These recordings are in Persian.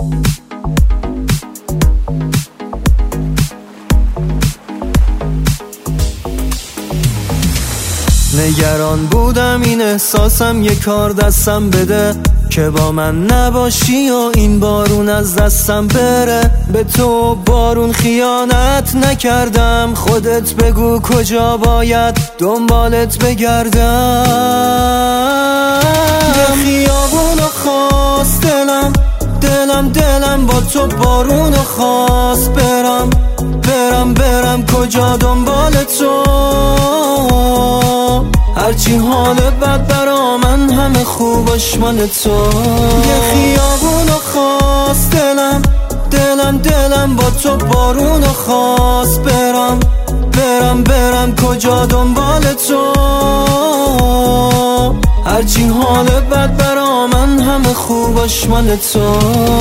نگران بودم این احساسم یه کار دستم بده که با من نباشی و این بارون از دستم بره. به تو بارون خیانت نکردم، خودت بگو کجا باید دنبالت بگردم. به خیابونو خواست دلم با تو بارونو خواست برم کجا دنبال تو. هرچی حال بد برا من همه خوبش مال تو. یه خیابونو خواست دلم با تو بارونو خواست برم کجا دنبال تو. هرچی حال بد برا من همه خوبش مال تو.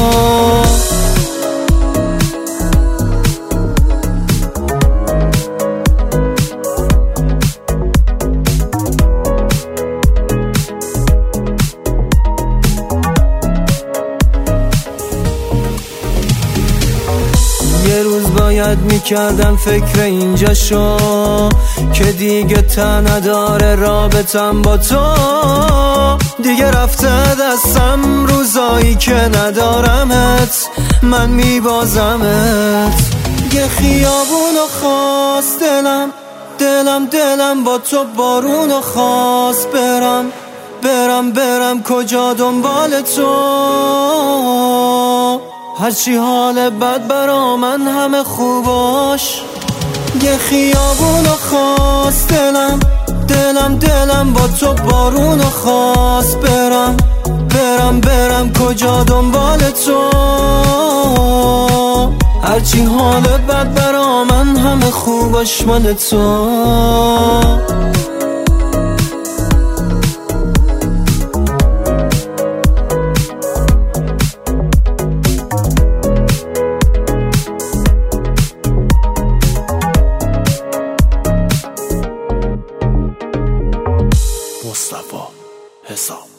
یه روز باید میکردم فکر اینجا شو که دیگه ته نداره رابطم با تو. دیگه رفته دستم روزایی که ندارمت، من میبازمت. یه خیابونو خواست دلم با تو بارونو خواست برم کجا دنبال تو. هرچی حال بد برا من همه خوباش. یه خیابونو خواست دلم با تو بارونو خواست برم کجا دنبال تو. هرچی حال بد برا من همه خوباش مال تو. مصطفی حسام.